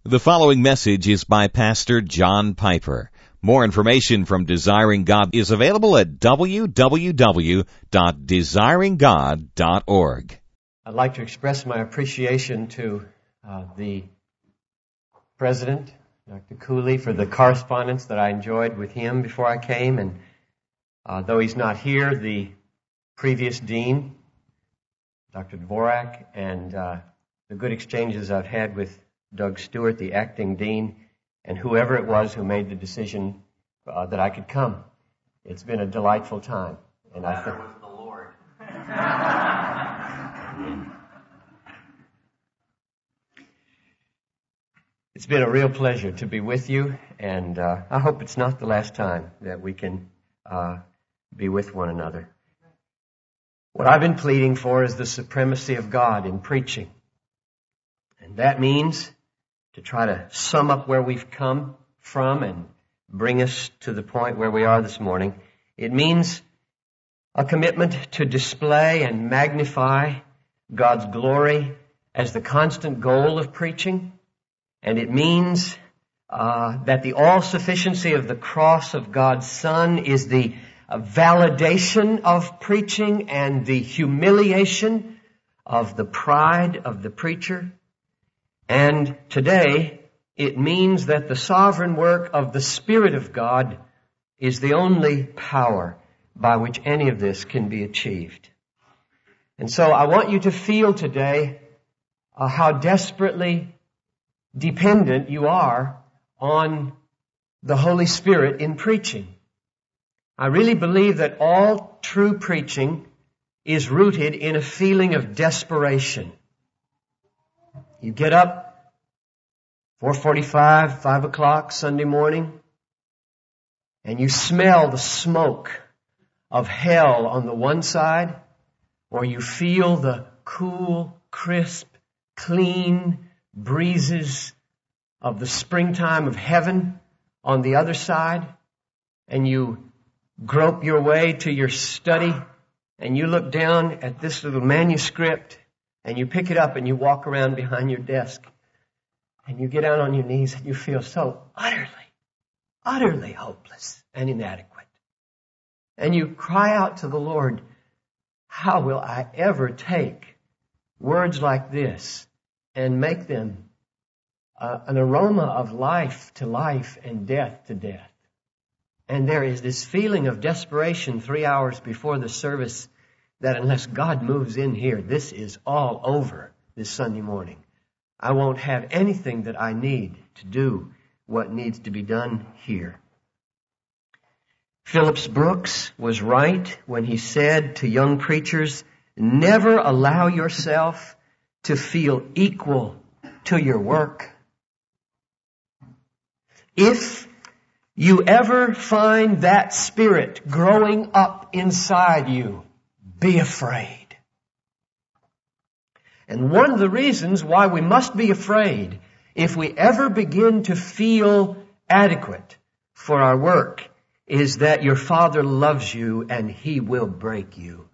The following message is by Pastor John Piper. More information from Desiring God is available at www.desiringgod.org. I'd like to express my appreciation to the President, Dr. Cooley, for the correspondence that I enjoyed with him before I came. And though he's not here, the previous Dean, Dr. Dvorak, and the good exchanges I've had with Doug Stewart, the acting dean, and whoever it was who made the decision that I could come. It's been a delightful time. And I think with the Lord. It's been a real pleasure to be with you, and I hope it's not the last time that we can be with one another. What I've been pleading for is the supremacy of God in preaching. And that means to try to sum up where we've come from and bring us to the point where we are this morning. It means a commitment to display and magnify God's glory as the constant goal of preaching. And it means that the all-sufficiency of the cross of God's Son is the validation of preaching and the humiliation of the pride of the preacher. And today, it means that the sovereign work of the Spirit of God is the only power by which any of this can be achieved. And so I want you to feel today how desperately dependent you are on the Holy Spirit in preaching. I really believe that all true preaching is rooted in a feeling of desperation. You get up 4:45, 5 o'clock Sunday morning, and you smell the smoke of hell on the one side, or you feel the cool, crisp, clean breezes of the springtime of heaven on the other side, and you grope your way to your study, and you look down at this little manuscript, and you pick it up and you walk around behind your desk, and you get down on your knees and you feel so utterly hopeless and inadequate. And you cry out to the Lord, how will I ever take words like this and make them an aroma of life to life and death to death? And there is this feeling of desperation 3 hours before the service that unless God moves in here, this is all over this Sunday morning. I won't have anything that I need to do what needs to be done here. Phillips Brooks was right when he said to young preachers, never allow yourself to feel equal to your work. If you ever find that spirit growing up inside you, be afraid. And one of the reasons why we must be afraid if we ever begin to feel adequate for our work is that your Father loves you and He will break you.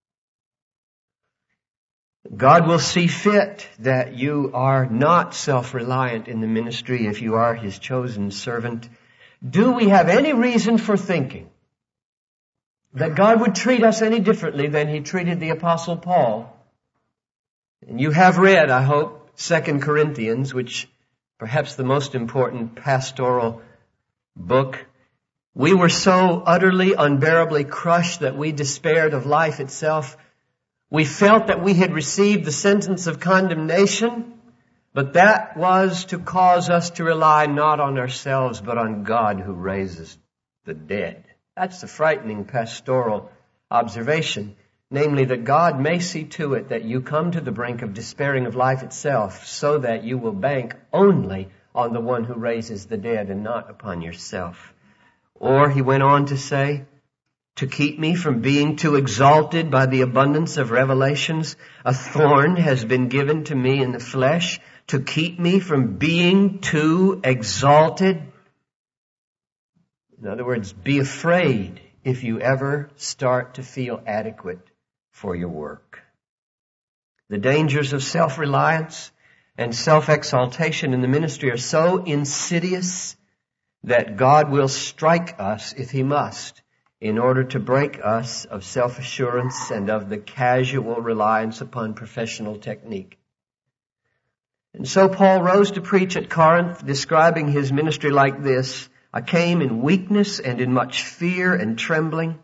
God will see fit that you are not self-reliant in the ministry if you are His chosen servant. Do we have any reason for thinking that God would treat us any differently than He treated the Apostle Paul? And you have read, I hope, 2 Corinthians, which perhaps the most important pastoral book. We were so utterly, unbearably crushed that we despaired of life itself. We felt that we had received the sentence of condemnation, but that was to cause us to rely not on ourselves, but on God who raises the dead. That's the frightening pastoral observation, namely that God may see to it that you come to the brink of despairing of life itself so that you will bank only on the one who raises the dead and not upon yourself. Or he went on to say, to keep me from being too exalted by the abundance of revelations, a thorn has been given to me in the flesh to keep me from being too exalted. In other words, be afraid if you ever start to feel adequate for your work. The dangers of self-reliance and self-exaltation in the ministry are so insidious that God will strike us if He must in order to break us of self-assurance and of the casual reliance upon professional technique. And so Paul rose to preach at Corinth, describing his ministry like this: I came in weakness and in much fear and trembling.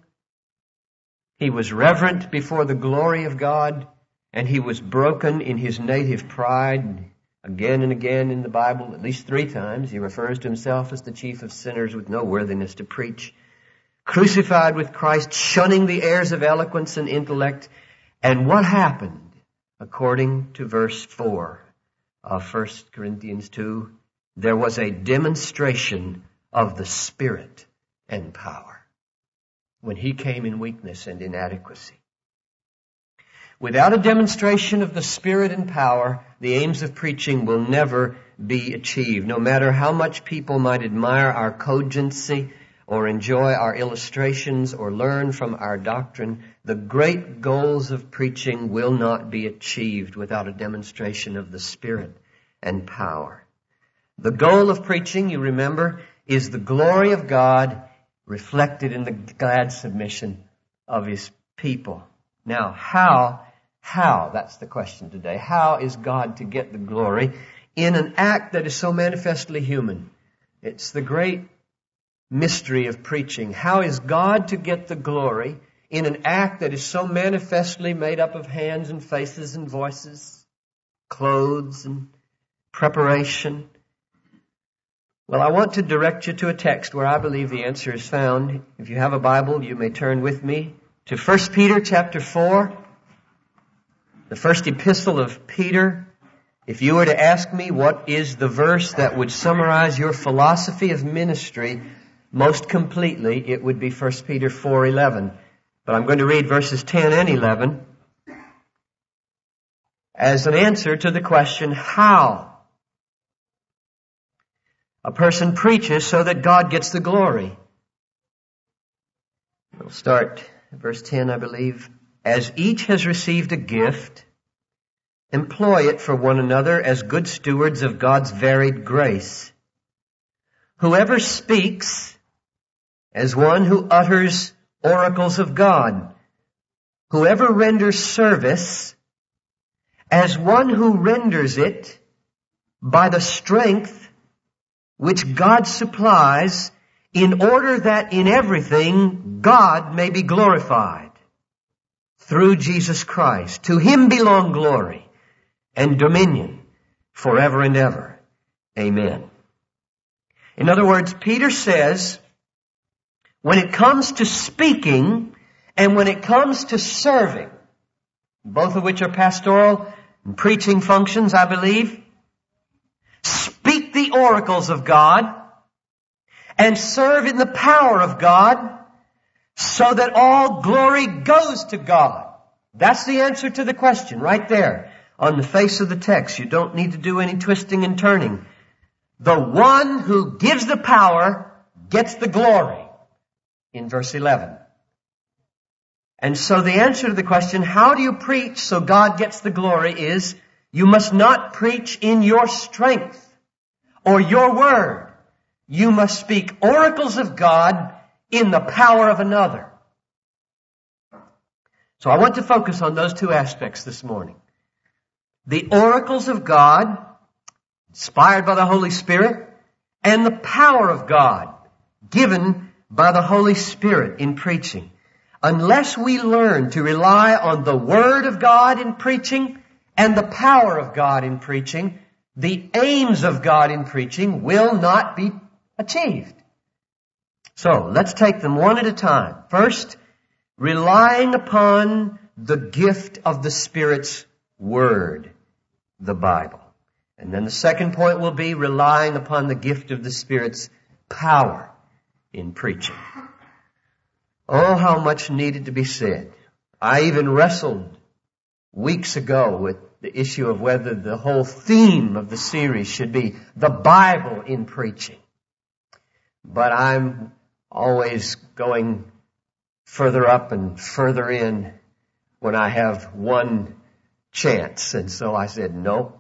He was reverent before the glory of God, and he was broken in his native pride. Again and again in the Bible, at least 3 times, he refers to himself as the chief of sinners with no worthiness to preach. Crucified with Christ, shunning the airs of eloquence and intellect. And what happened? According to verse 4 of 1 Corinthians 2, there was a demonstration of the Spirit and power when he came in weakness and inadequacy. Without a demonstration of the Spirit and power, the aims of preaching will never be achieved. No matter how much people might admire our cogency or enjoy our illustrations or learn from our doctrine, the great goals of preaching will not be achieved without a demonstration of the Spirit and power. The goal of preaching, you remember, is the glory of God reflected in the glad submission of His people. Now, how, that's the question today. How is God to get the glory in an act that is so manifestly human? It's the great mystery of preaching. How is God to get the glory in an act that is so manifestly made up of hands and faces and voices, clothes and preparation? Well, I want to direct you to a text where I believe the answer is found. If you have a Bible, you may turn with me to 1 Peter chapter 4, the first epistle of Peter. If you were to ask me what is the verse that would summarize your philosophy of ministry most completely, it would be 1 Peter 4:11. But I'm going to read verses 10 and 11 as an answer to the question, how a person preaches so that God gets the glory. We'll start at verse 10, I believe. As each has received a gift, employ it for one another as good stewards of God's varied grace. Whoever speaks, as one who utters oracles of God. Whoever renders service, as one who renders it by the strength which God supplies, in order that in everything God may be glorified through Jesus Christ. To Him belong glory and dominion forever and ever. Amen. In other words, Peter says, when it comes to speaking and when it comes to serving, both of which are pastoral and preaching functions, I believe, speak the oracles of God and serve in the power of God so that all glory goes to God. That's the answer to the question right there on the face of the text. You don't need to do any twisting and turning. The one who gives the power gets the glory in verse 11. And so the answer to the question, how do you preach so God gets the glory, is you must not preach in your strength or your word. You must speak oracles of God in the power of another. So I want to focus on those 2 aspects this morning. The oracles of God, inspired by the Holy Spirit, and the power of God, given by the Holy Spirit in preaching. Unless we learn to rely on the Word of God in preaching and the power of God in preaching, the aims of God in preaching will not be achieved. So, let's take them one at a time. First, relying upon the gift of the Spirit's Word, the Bible. And then the second point will be relying upon the gift of the Spirit's power in preaching. Oh, how much needed to be said. I even wrestled weeks ago with the issue of whether the whole theme of the series should be the Bible in preaching. But I'm always going further up and further in when I have one chance. And so I said, no,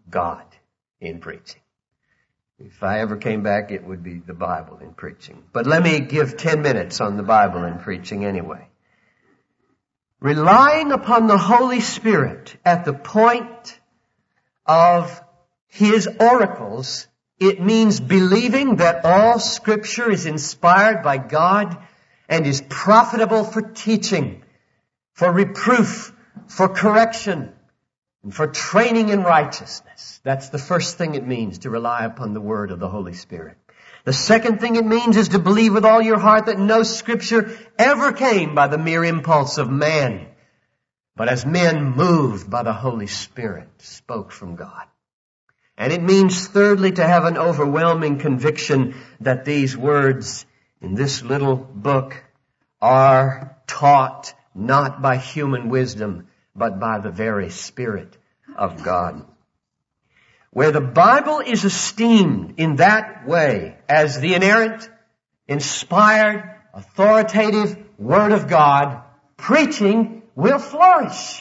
God in preaching. If I ever came back, it would be the Bible in preaching. But let me give 10 minutes on the Bible in preaching anyway. Relying upon the Holy Spirit at the point of His oracles, it means believing that all Scripture is inspired by God and is profitable for teaching, for reproof, for correction, and for training in righteousness. That's the first thing it means to rely upon the Word of the Holy Spirit. The second thing it means is to believe with all your heart that no Scripture ever came by the mere impulse of man, but as men moved by the Holy Spirit spoke from God. And it means, thirdly, to have an overwhelming conviction that these words in this little book are taught not by human wisdom, but by the very Spirit of God. Where the Bible is esteemed in that way as the inerrant, inspired, authoritative Word of God, preaching will flourish.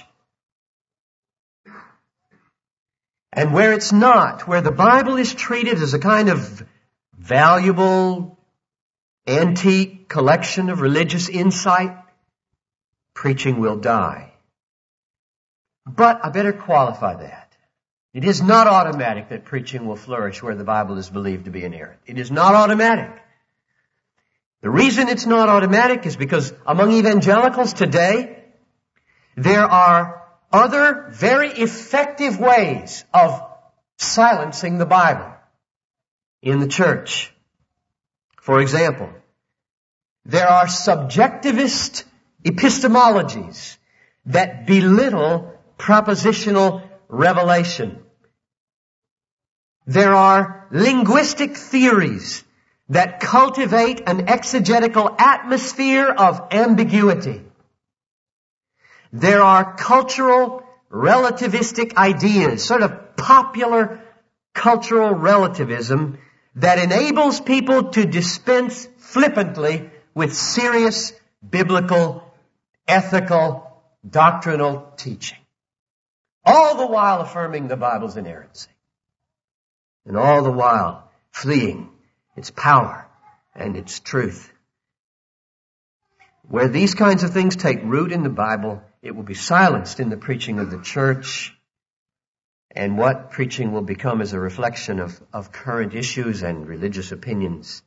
And where it's not, where the Bible is treated as a kind of valuable, antique collection of religious insight, preaching will die. But I better qualify that. It is not automatic that preaching will flourish where the Bible is believed to be inerrant. It is not automatic. The reason it's not automatic is because among evangelicals today, there are other very effective ways of silencing the Bible in the church. For example, there are subjectivist epistemologies that belittle propositional revelation. There are linguistic theories that cultivate an exegetical atmosphere of ambiguity. There are cultural relativistic ideas, sort of popular cultural relativism that enables people to dispense flippantly with serious biblical, ethical, doctrinal teaching. All the while affirming the Bible's inerrancy. And all the while fleeing its power and its truth. Where these kinds of things take root in the Bible, it will be silenced in the preaching of the church. And what preaching will become is a reflection of current issues and religious opinions.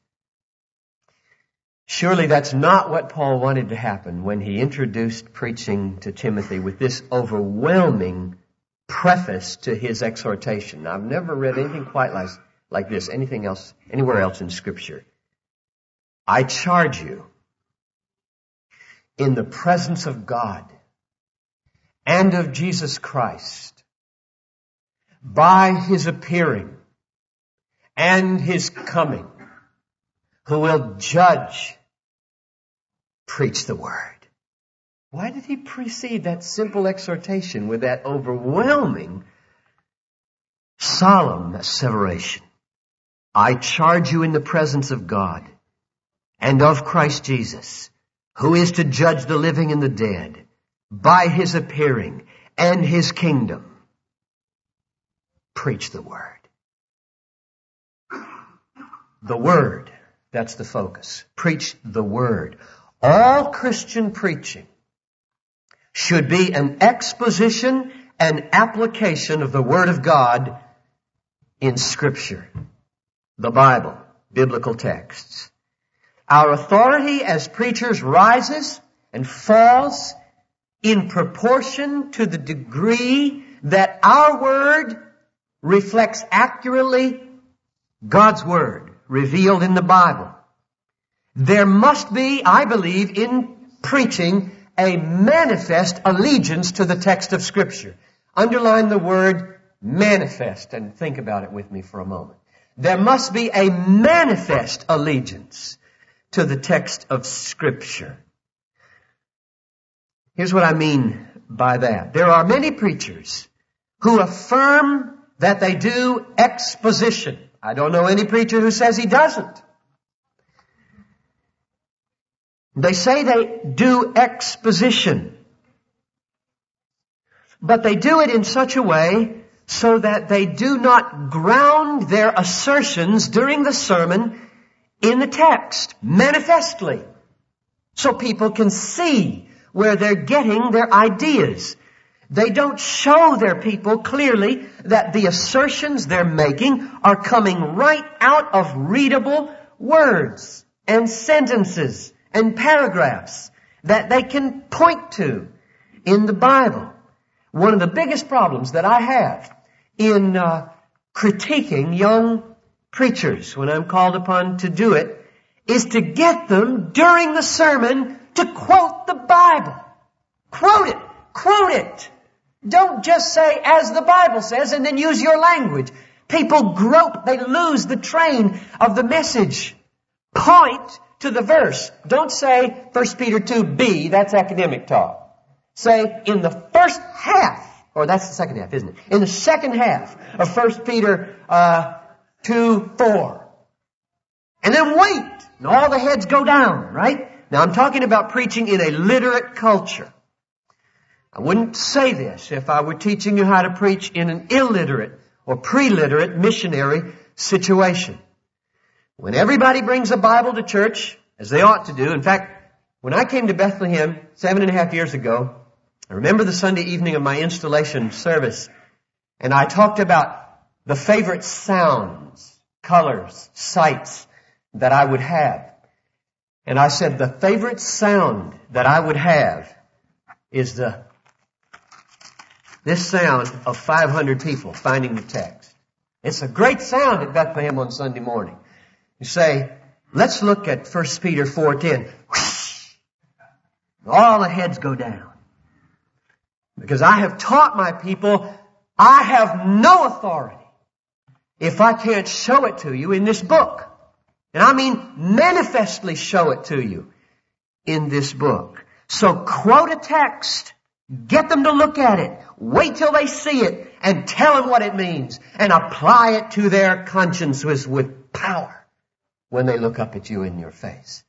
Surely that's not what Paul wanted to happen when he introduced preaching to Timothy with this overwhelming preface to his exhortation. I've never read anything quite like this, anywhere else in Scripture. I charge you in the presence of God and of Jesus Christ, by His appearing and His coming, who will judge, preach the Word. Why did he precede that simple exhortation with that overwhelming, solemn asseveration? I charge you in the presence of God and of Christ Jesus, who is to judge the living and the dead, by His appearing and His kingdom. Preach the Word. The Word, that's the focus. Preach the Word. All Christian preaching should be an exposition and application of the Word of God in Scripture, the Bible, biblical texts. Our authority as preachers rises and falls in proportion to the degree that our word reflects accurately God's Word revealed in the Bible. There must be, I believe, in preaching a manifest allegiance to the text of Scripture. Underline the word manifest and think about it with me for a moment. There must be a manifest allegiance to the text of Scripture. Here's what I mean by that. There are many preachers who affirm that they do exposition. I don't know any preacher who says he doesn't. They say they do exposition. But they do it in such a way so that they do not ground their assertions during the sermon in the text, manifestly, so people can see where they're getting their ideas. They don't show their people clearly that the assertions they're making are coming right out of readable words and sentences and paragraphs that they can point to in the Bible. One of the biggest problems that I have in critiquing young preachers when I'm called upon to do it is to get them during the sermon to quote the Bible. Quote it. Quote it. Don't just say, as the Bible says, and then use your language. People grope. They lose the train of the message. Point to the verse. Don't say 1 Peter 2b. That's academic talk. Say, in the first half, or that's the second half, isn't it? In the second half of 1 Peter 2:4. And then wait. And all the heads go down, right? Now I'm talking about preaching in a literate culture. I wouldn't say this if I were teaching you how to preach in an illiterate or pre-literate missionary situation. When everybody brings a Bible to church, as they ought to do. In fact, when I came to Bethlehem 7.5 years ago, I remember the Sunday evening of my installation service, and I talked about the favorite sounds, colors, sights that I would have. And I said the favorite sound that I would have is this sound of 500 people finding the text. It's a great sound at Bethlehem on Sunday morning. You say, let's look at 1 Peter 4:10. All the heads go down. Because I have taught my people, I have no authority if I can't show it to you in this book. And I mean manifestly show it to you in this book. So quote a text, get them to look at it, wait till they see it, and tell them what it means, and apply it to their consciences with power when they look up at you in your face.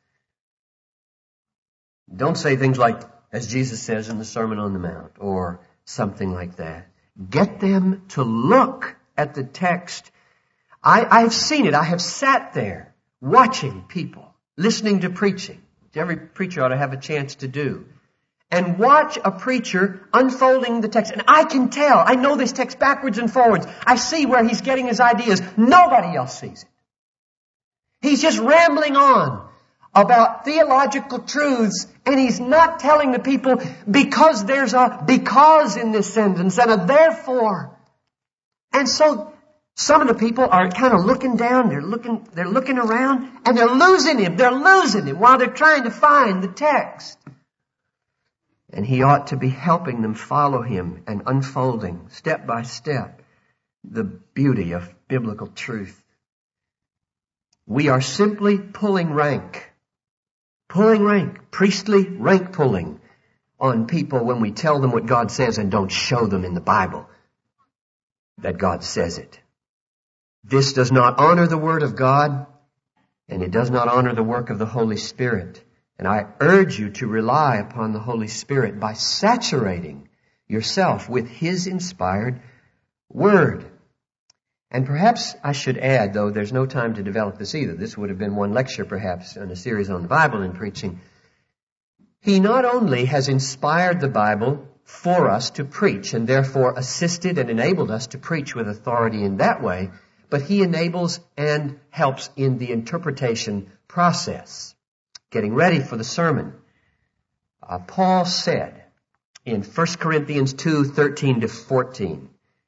Don't say things like, as Jesus says in the Sermon on the Mount, or something like that. Get them to look at the text. I've seen it. I have sat there watching people, listening to preaching, which every preacher ought to have a chance to do, and watch a preacher unfolding the text. And I can tell. I know this text backwards and forwards. I see where he's getting his ideas. Nobody else sees it. He's just rambling on about theological truths, and he's not telling the people because there's a because in this sentence and a therefore. And so some of the people are kind of looking down, they're looking around, and they're losing him while they're trying to find the text. And he ought to be helping them follow him and unfolding step by step the beauty of biblical truth. We are simply pulling rank, priestly rank pulling on people when we tell them what God says and don't show them in the Bible that God says it. This does not honor the Word of God, and it does not honor the work of the Holy Spirit. And I urge you to rely upon the Holy Spirit by saturating yourself with His inspired Word. And perhaps I should add, though there's no time to develop this either. This would have been one lecture perhaps in a series on the Bible and preaching. He not only has inspired the Bible for us to preach and therefore assisted and enabled us to preach with authority in that way, but He enables and helps in the interpretation process, getting ready for the sermon. Paul said in 1 Corinthians 2:13-14,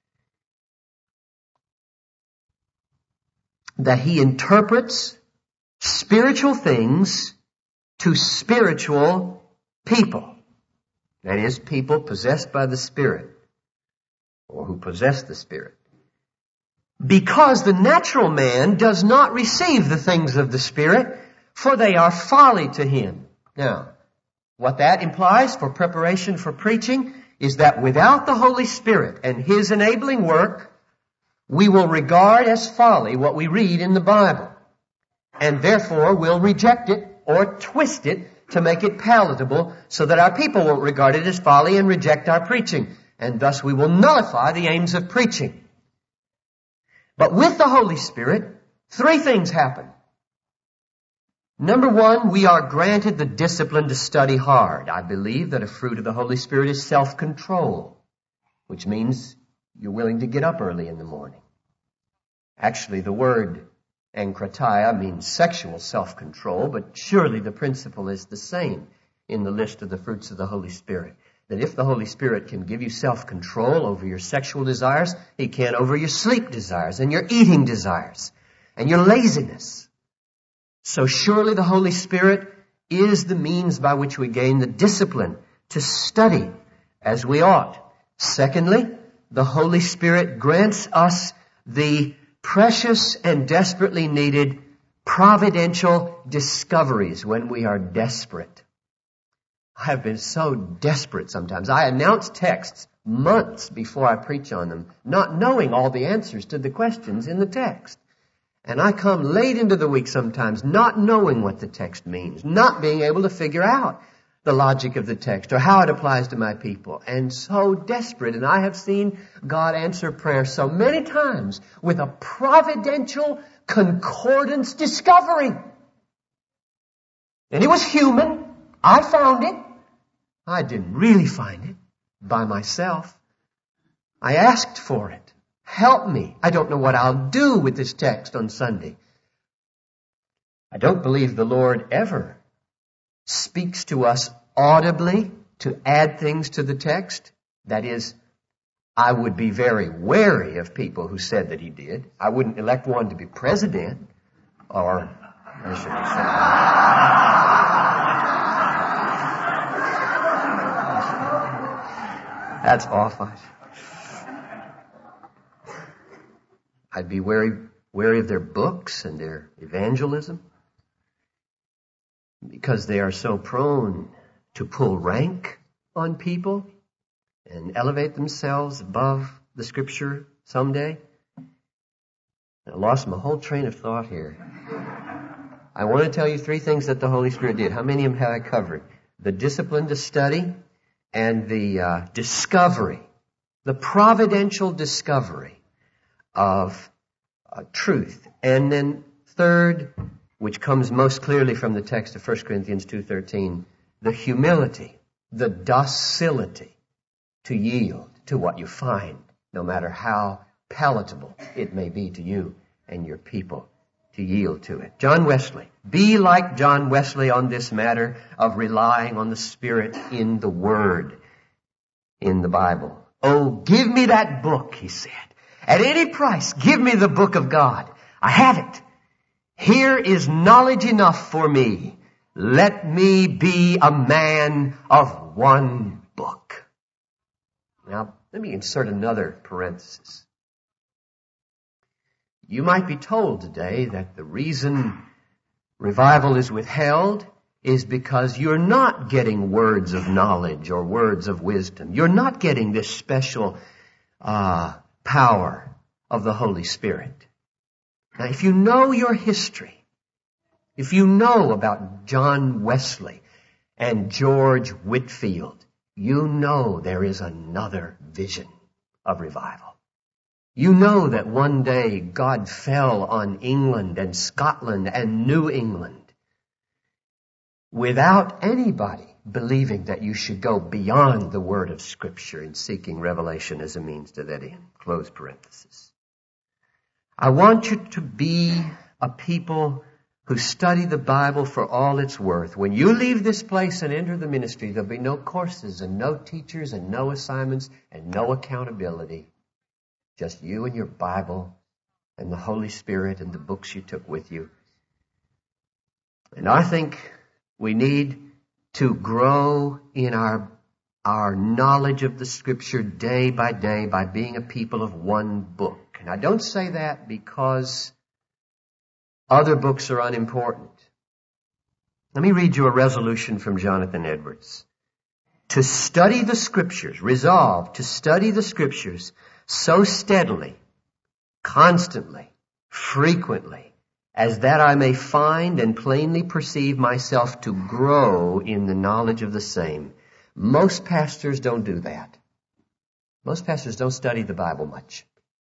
that he interprets spiritual things to spiritual people. That is, people possessed by the Spirit, or who possess the Spirit. Because the natural man does not receive the things of the Spirit, for they are folly to him. Now, what that implies for preparation for preaching is that without the Holy Spirit and His enabling work, we will regard as folly what we read in the Bible, and therefore will reject it or twist it to make it palatable so that our people won't regard it as folly and reject our preaching, and thus we will nullify the aims of preaching. But with the Holy Spirit, three things happen. Number one, we are granted the discipline to study hard. I believe that a fruit of the Holy Spirit is self-control, which means you're willing to get up early in the morning. Actually, the word enkrataya means sexual self-control, but surely the principle is the same in the list of the fruits of the Holy Spirit. That if the Holy Spirit can give you self-control over your sexual desires, He can over your sleep desires and your eating desires and your laziness. So surely the Holy Spirit is the means by which we gain the discipline to study as we ought. Secondly, the Holy Spirit grants us the precious and desperately needed providential discoveries when we are desperate. I have been so desperate sometimes. I announce texts months before I preach on them, not knowing all the answers to the questions in the text. And I come late into the week sometimes not knowing what the text means, not being able to figure out the logic of the text or how it applies to my people. And so desperate. And I have seen God answer prayer so many times with a providential concordance discovery. And it was human. I found it. I didn't really find it by myself. I asked for it. Help me. I don't know what I'll do with this text on Sunday. I don't believe the Lord ever speaks to us audibly to add things to the text. That is, I would be very wary of people who said that He did. I wouldn't elect one to be president, or I shouldn't say that. That's awful. I'd be wary of their books and their evangelism because they are so prone to pull rank on people and elevate themselves above the Scripture someday. I lost my whole train of thought here. I want to tell you three things that the Holy Spirit did. How many of them have I covered? The discipline to study and the discovery, the providential discovery of truth. And then third, which comes most clearly from the text of 1 Corinthians 2:13, the humility, the docility to yield to what you find, no matter how palatable it may be to you and your people, to yield to it. John Wesley. Be like John Wesley on this matter of relying on the Spirit in the Word, in the Bible. Oh, give me that book, he said. At any price, give me the book of God. I have it. Here is knowledge enough for me. Let me be a man of one book. Now, let me insert another parenthesis. You might be told today that the reason revival is withheld is because you're not getting words of knowledge or words of wisdom. You're not getting this special power of the Holy Spirit. Now, if you know your history, if you know about John Wesley and George Whitefield, you know there is another vision of revival. You know that one day God fell on England and Scotland and New England without anybody believing that you should go beyond the word of Scripture in seeking revelation as a means to that end. Close parenthesis. I want you to be a people who study the Bible for all it's worth. When you leave this place and enter the ministry, there'll be no courses and no teachers and no assignments and no accountability. Just you and your Bible and the Holy Spirit and the books you took with you. And I think we need to grow in our knowledge of the Scripture day by day by being a people of one book. And I don't say that because other books are unimportant. Let me read you a resolution from Jonathan Edwards. To study the Scriptures, resolve to study the Scriptures so steadily, constantly, frequently, as that I may find and plainly perceive myself to grow in the knowledge of the same. Most pastors don't do that. Most pastors don't study the Bible much.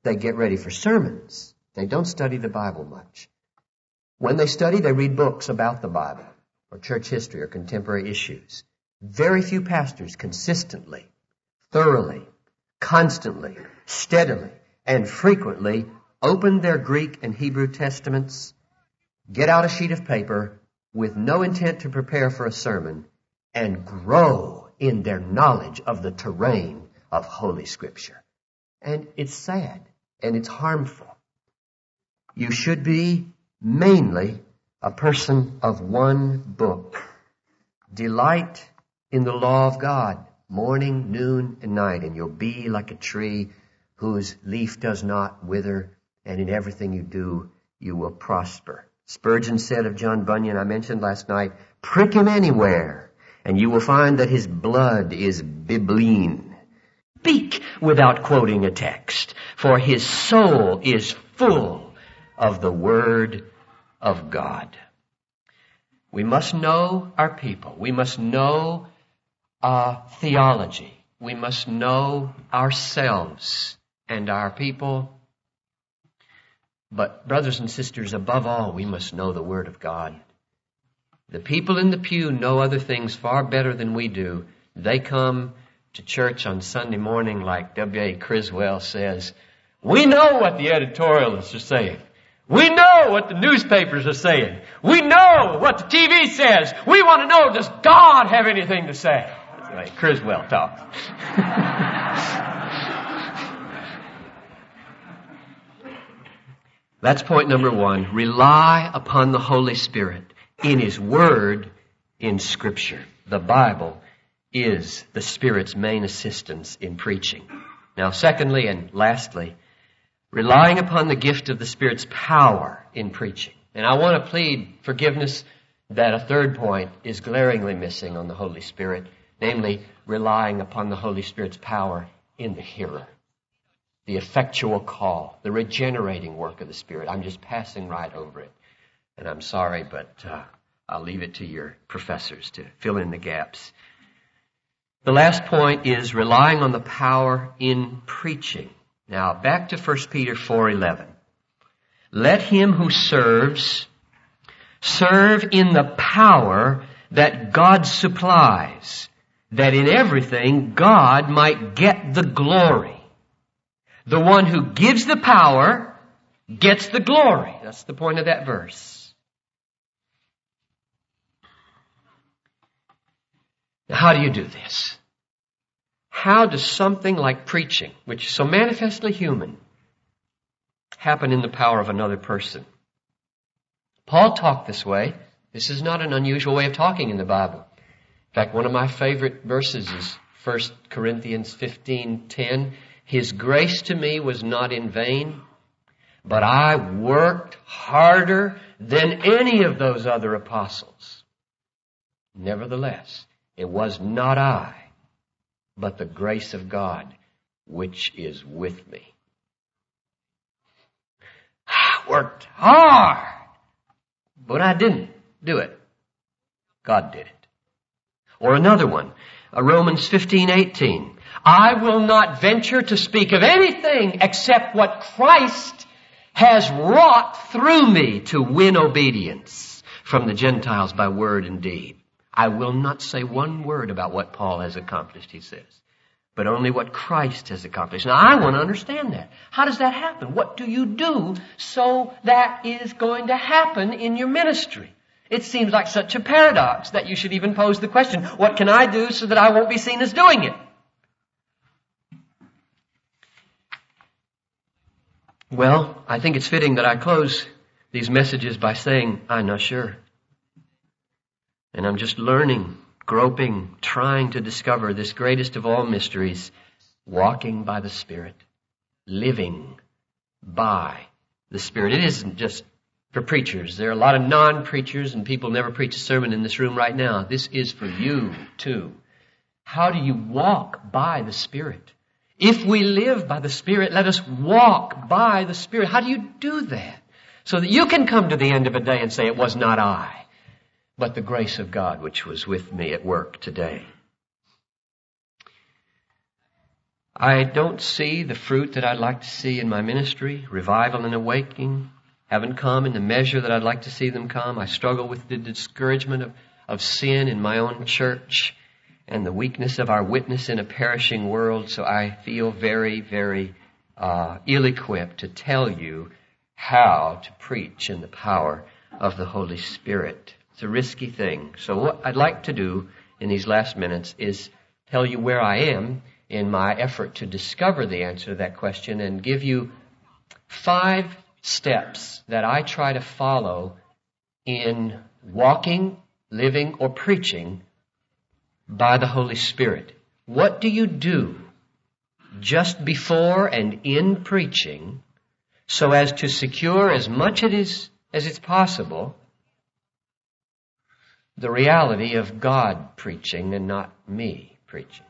they get ready for sermons. They don't study the Bible much. When they study, they read books about the Bible or church history or contemporary issues. Very few pastors consistently, thoroughly, constantly, steadily, and frequently open their Greek and Hebrew testaments, get out a sheet of paper with no intent to prepare for a sermon, and grow in their knowledge of the terrain of Holy Scripture. And it's sad, and it's harmful. You should be mainly a person of one book. Delight in the law of God, morning, noon, and night, and you'll be like a tree whose leaf does not wither, and in everything you do, you will prosper. Spurgeon said of John Bunyan, I mentioned last night, prick him anywhere, and you will find that his blood is bibline. Speak without quoting a text, for his soul is full of the Word of God. We must know our people. We must know theology. We must know ourselves and our people. But brothers and sisters, above all, we must know the Word of God. The people in the pew know other things far better than we do. They come to church on Sunday morning like W.A. Criswell says, we know what the editorialists are saying. We know what the newspapers are saying. We know what the TV says. We want to know, does God have anything to say? That's the way Criswell talks. That's point number one. Rely upon the Holy Spirit in His Word in Scripture. The Bible is the Spirit's main assistance in preaching. Now, secondly and lastly, relying upon the gift of the Spirit's power in preaching. And I want to plead forgiveness that a third point is glaringly missing on the Holy Spirit, namely, relying upon the Holy Spirit's power in the hearer. The effectual call, the regenerating work of the Spirit. I'm just passing right over it. And I'm sorry, but I'll leave it to your professors to fill in the gaps. The last point is relying on the power in preaching. Now, back to 1 Peter 4:11. Let him who serves serve in the power that God supplies, that in everything God might get the glory. The one who gives the power gets the glory. That's the point of that verse. Now, how do you do this? How does something like preaching, which is so manifestly human, happen in the power of another person? Paul talked this way. This is not an unusual way of talking in the Bible. In fact, one of my favorite verses is 1 Corinthians 15:10. His grace to me was not in vain, but I worked harder than any of those other apostles. Nevertheless, it was not I, but the grace of God which is with me. I worked hard, but I didn't do it. God did it. Or another one, Romans 15:18. I will not venture to speak of anything except what Christ has wrought through me to win obedience from the Gentiles by word and deed. I will not say one word about what Paul has accomplished, he says, but only what Christ has accomplished. Now, I want to understand that. How does that happen? What do you do so that is going to happen in your ministry? It seems like such a paradox that you should even pose the question, what can I do so that I won't be seen as doing it? Well, I think it's fitting that I close these messages by saying, I'm not sure. And I'm just learning, groping, trying to discover this greatest of all mysteries, walking by the Spirit, living by the Spirit. It isn't just for preachers. There are a lot of non-preachers and people never preach a sermon in this room right now. This is for you too. How do you walk by the Spirit? If we live by the Spirit, let us walk by the Spirit. How do you do that? So that you can come to the end of a day and say, it was not I, but the grace of God which was with me at work today. I don't see the fruit that I'd like to see in my ministry. Revival and awakening haven't come in the measure that I'd like to see them come. I struggle with the discouragement of sin in my own church and the weakness of our witness in a perishing world. So I feel very, very ill-equipped to tell you how to preach in the power of the Holy Spirit. It's a risky thing. So what I'd like to do in these last minutes is tell you where I am in my effort to discover the answer to that question and give you 5 steps that I try to follow in walking, living, or preaching by the Holy Spirit. What do you do just before and in preaching so as to secure as much as it's possible the reality of God preaching and not me preaching?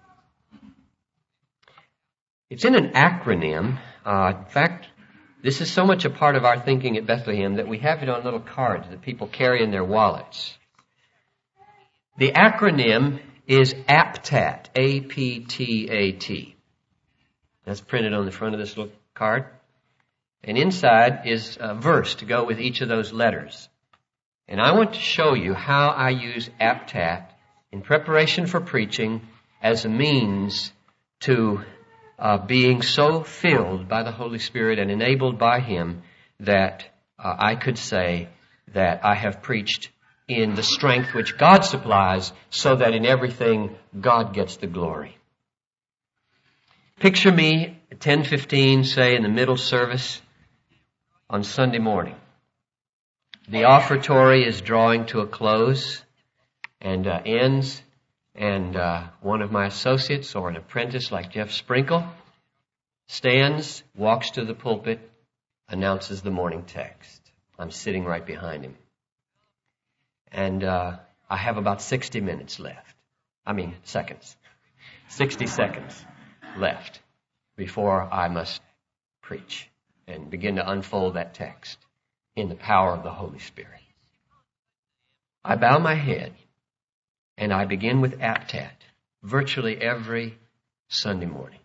It's in an acronym. In fact, this is so much a part of our thinking at Bethlehem that we have it on little cards that people carry in their wallets. The acronym is APTAT, A-P-T-A-T. That's printed on the front of this little card. And inside is a verse to go with each of those letters. And I want to show you how I use APTAT in preparation for preaching as a means to being so filled by the Holy Spirit and enabled by Him that I could say that I have preached in the strength which God supplies so that in everything God gets the glory. Picture me at 10:15, say in the middle service on Sunday morning. The offertory is drawing to a close and ends, and one of my associates or an apprentice like Jeff Sprinkle stands, walks to the pulpit, announces the morning text. I'm sitting right behind him. And I have about 60 minutes left. Seconds. 60 seconds left before I must preach and begin to unfold that text in the power of the Holy Spirit. I bow my head and I begin with APTAT virtually every Sunday morning.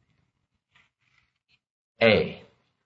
A,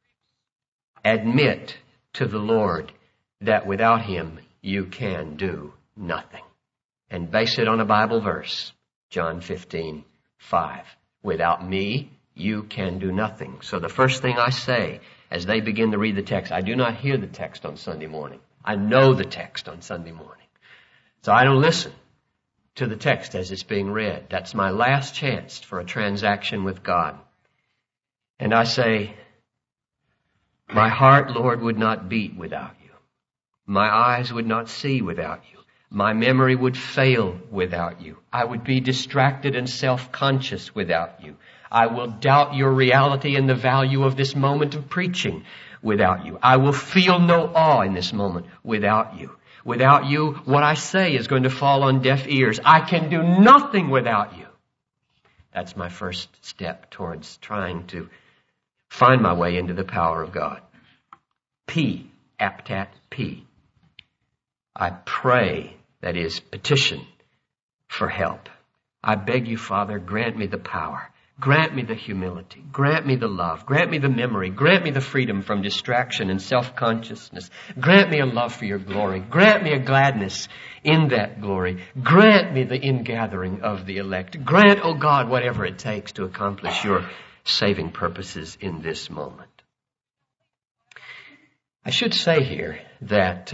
admit to the Lord that without Him you can do nothing. And base it on a Bible verse, John 15:5. Without me, you can do nothing. So the first thing I say as they begin to read the text, I do not hear the text on Sunday morning. I know the text on Sunday morning. So I don't listen to the text as it's being read. That's my last chance for a transaction with God. And I say, my heart, Lord, would not beat without you. My eyes would not see without you. My memory would fail without you. I would be distracted and self-conscious without you. I will doubt your reality and the value of this moment of preaching without you. I will feel no awe in this moment without you. Without you, what I say is going to fall on deaf ears. I can do nothing without you. That's my first step towards trying to find my way into the power of God. P, APTAT P. I pray, that is, petition for help. I beg you, Father, grant me the power. Grant me the humility. Grant me the love. Grant me the memory. Grant me the freedom from distraction and self-consciousness. Grant me a love for your glory. Grant me a gladness in that glory. Grant me the ingathering of the elect. Grant, O God, whatever it takes to accomplish your saving purposes in this moment. I should say here that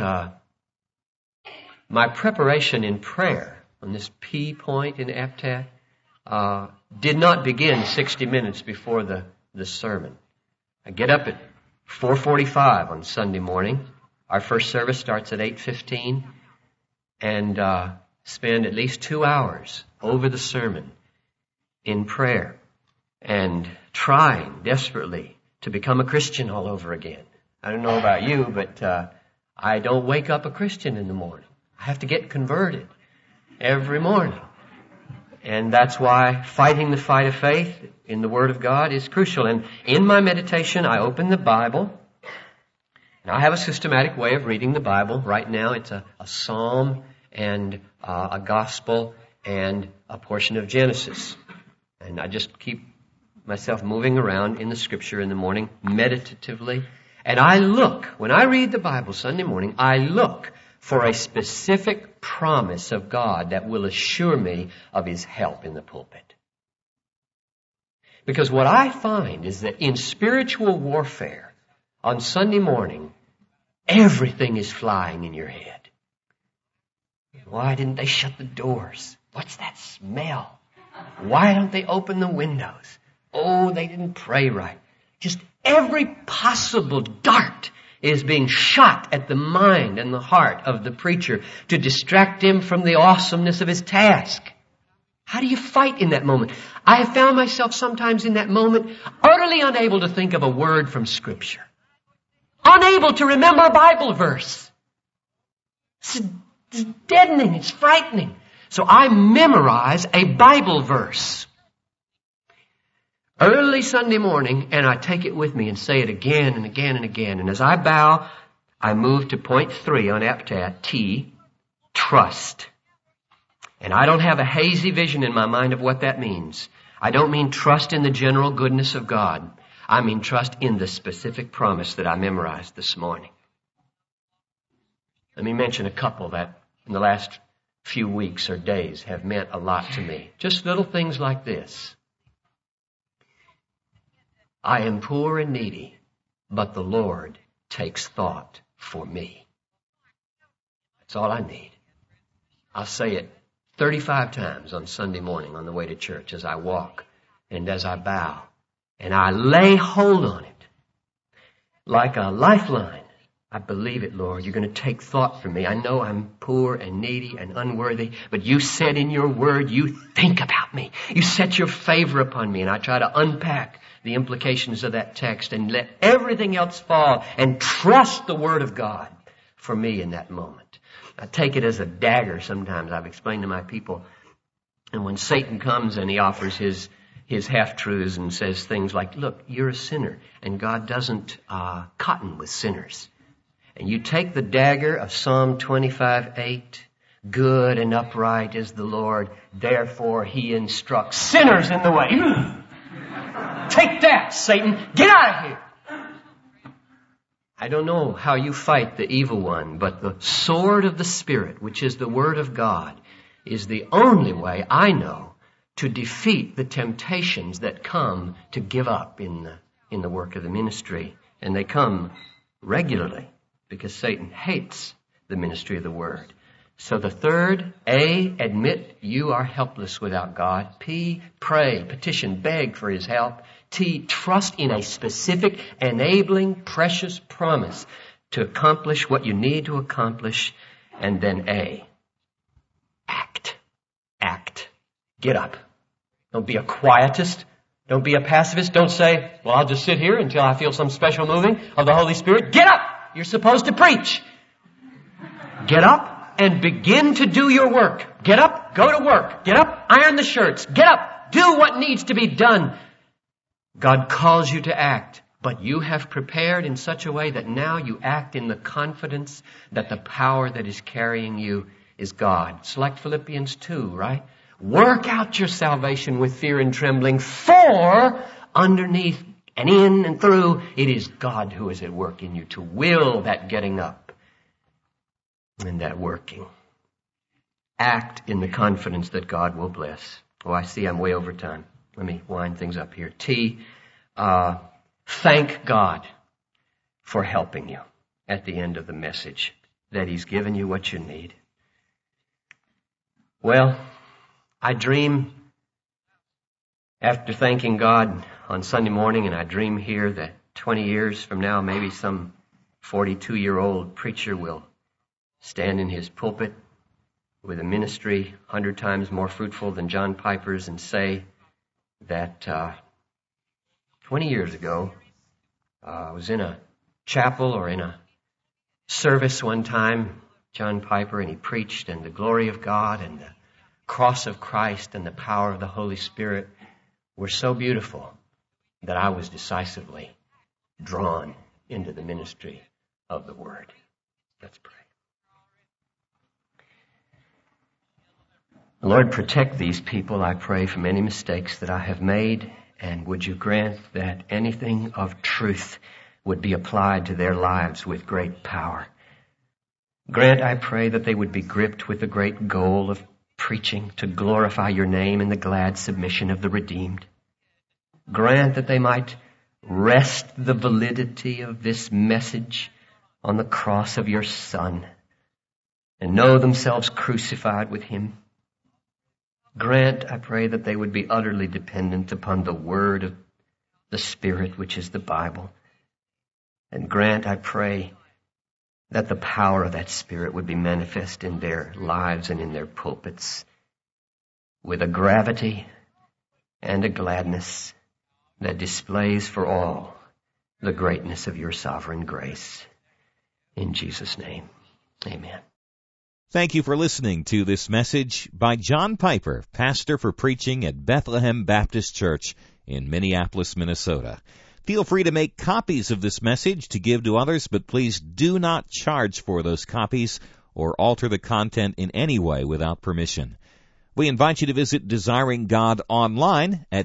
my preparation in prayer on this P point in APTAT did not begin 60 minutes before the sermon. I get up at 4:45 on Sunday morning. Our first service starts at 8:15, and spend at least 2 hours over the sermon in prayer and trying desperately to become a Christian all over again. I don't know about you, but I don't wake up a Christian in the morning. I have to get converted every morning. And that's why fighting the fight of faith in the Word of God is crucial. And in my meditation, I open the Bible. And I have a systematic way of reading the Bible. Right now, it's a psalm and a gospel and a portion of Genesis. And I just keep myself moving around in the Scripture in the morning, meditatively. And I look, when I read the Bible Sunday morning, I look for a specific promise of God that will assure me of His help in the pulpit. Because what I find is that in spiritual warfare, on Sunday morning, everything is flying in your head. Why didn't they shut the doors? What's that smell? Why don't they open the windows? Oh, they didn't pray right. Just every possible dart is being shot at the mind and the heart of the preacher to distract him from the awesomeness of his task. How do you fight in that moment? I have found myself sometimes in that moment utterly unable to think of a word from Scripture. Unable to remember a Bible verse. It's deadening. It's frightening. So I memorize a Bible verse early Sunday morning, and I take it with me and say it again and again and again. And as I bow, I move to point 3 on APTAT, T, trust. And I don't have a hazy vision in my mind of what that means. I don't mean trust in the general goodness of God. I mean trust in the specific promise that I memorized this morning. Let me mention a couple that in the last few weeks or days have meant a lot to me. Just little things like this. I am poor and needy, but the Lord takes thought for me. That's all I need. I'll say it 35 times on Sunday morning on the way to church as I walk and as I bow. And I lay hold on it like a lifeline. I believe it, Lord. You're going to take thought for me. I know I'm poor and needy and unworthy, but you said in your word, you think about me. You set your favor upon me. And I try to unpack the implications of that text and let everything else fall and trust the word of God for me in that moment. I take it as a dagger sometimes. I've explained to my people. And when Satan comes and he offers his half-truths and says things like, look, you're a sinner and God doesn't cotton with sinners. And you take the dagger of Psalm 25:8, good and upright is the Lord, therefore He instructs sinners in the way. Take that, Satan. Get out of here. I don't know how you fight the evil one, but the sword of the Spirit, which is the Word of God, is the only way I know to defeat the temptations that come to give up in the work of the ministry. And they come regularly because Satan hates the ministry of the Word. So the third, A, admit you are helpless without God. P, pray, petition, beg for His help. T, trust in a specific, enabling, precious promise to accomplish what you need to accomplish. And then A, act. Act. Get up. Don't be a quietist. Don't be a pacifist. Don't say, well, I'll just sit here until I feel some special moving of the Holy Spirit. Get up! You're supposed to preach. Get up and begin to do your work. Get up, go to work. Get up, iron the shirts. Get up, do what needs to be done. God calls you to act, but you have prepared in such a way that now you act in the confidence that the power that is carrying you is God. It's like Philippians 2, right? Work out your salvation with fear and trembling, for underneath and in and through, it is God who is at work in you to will that getting up and that working. Act in the confidence that God will bless. Oh, I see I'm way over time. Let me wind things up here. T, thank God for helping you at the end of the message, that He's given you what you need. Well, I dream after thanking God on Sunday morning, and I dream here that 20 years from now, maybe some 42-year-old preacher will stand in his pulpit with a ministry 100 times more fruitful than John Piper's and say that 20 years ago, I was in a chapel or in a service one time, John Piper, and he preached, and the glory of God and the cross of Christ and the power of the Holy Spirit were so beautiful that I was decisively drawn into the ministry of the Word. Let's pray. Lord, protect these people, I pray, from any mistakes that I have made And would you grant that anything of truth would be applied to their lives with great power? Grant, I pray, that they would be gripped with the great goal of preaching to glorify your name in the glad submission of the redeemed. Grant that they might rest the validity of this message on the cross of your Son and know themselves crucified with him. Grant, I pray, that they would be utterly dependent upon the word of the Spirit, which is the Bible. And grant, I pray, that the power of that Spirit would be manifest in their lives and in their pulpits with a gravity and a gladness that displays for all the greatness of your sovereign grace. In Jesus' name, amen. Thank you for listening to this message by John Piper, pastor for preaching at Bethlehem Baptist Church in Minneapolis, Minnesota. Feel free to make copies of this message to give to others, but please do not charge for those copies or alter the content in any way without permission. We invite you to visit Desiring God online at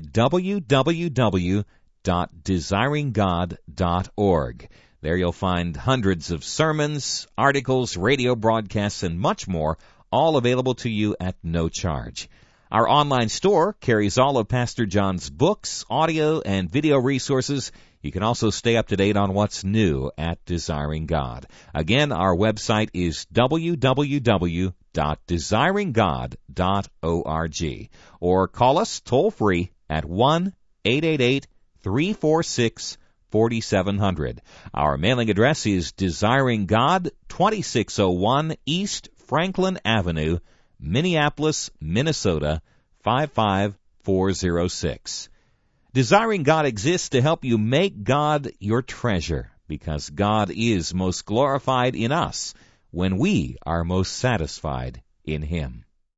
www.desiringgod.org. There you'll find hundreds of sermons, articles, radio broadcasts, and much more, all available to you at no charge. Our online store carries all of Pastor John's books, audio, and video resources. You can also stay up to date on what's new at Desiring God. Again, our website is www.desiringgod.org. Or call us toll-free at 1-888-346-4700. Our mailing address is Desiring God, 2601 East Franklin Avenue, Minneapolis, Minnesota, 55406. Desiring God exists to help you make God your treasure, because God is most glorified in us when we are most satisfied in Him.